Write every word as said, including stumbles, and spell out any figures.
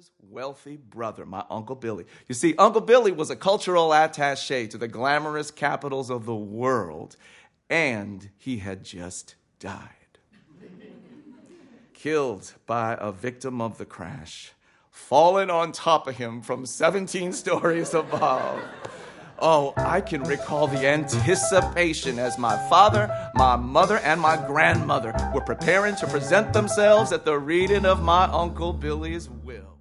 father's wealthy brother, my Uncle Billy. You see, Uncle Billy was a cultural attaché to the glamorous capitals of the world, and he had just died. Killed by a victim of the crash, fallen on top of him from seventeen stories above. Oh, I can recall the anticipation as my father, my mother, and my grandmother were preparing to present themselves at the reading of my Uncle Billy's will.